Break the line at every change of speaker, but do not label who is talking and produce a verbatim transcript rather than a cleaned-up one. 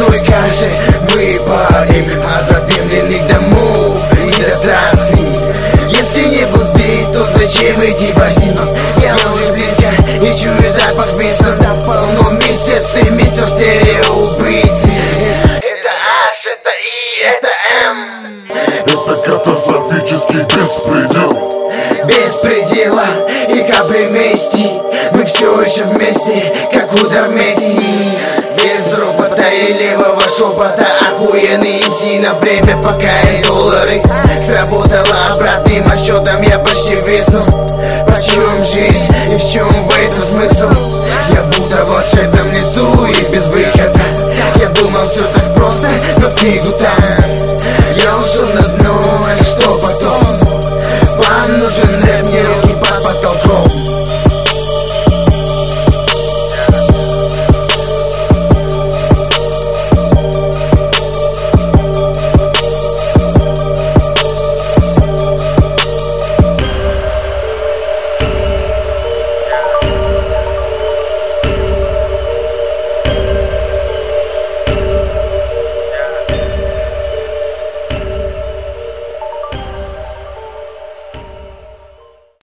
как же мы парим от задымленных домов и до трассы. Если не был здесь, то зачем идти по ним? Я уже близко и чую запах места. Там полно месяц и мистер стерео убийцы. Это H, это I, это M.
Это катастрофический беспредел.
Без предела и капли мести. Мы все еще вместе, как удар Месси. Без ропота и левого шепота. Охуенный изи на время, пока есть доллары. Сработало обратным отсчетом, я почти весну. В чем жизнь и в чем в этом смысл? Я будто в волшебном лесу и без выхода. Я думал все так просто, но фигу там.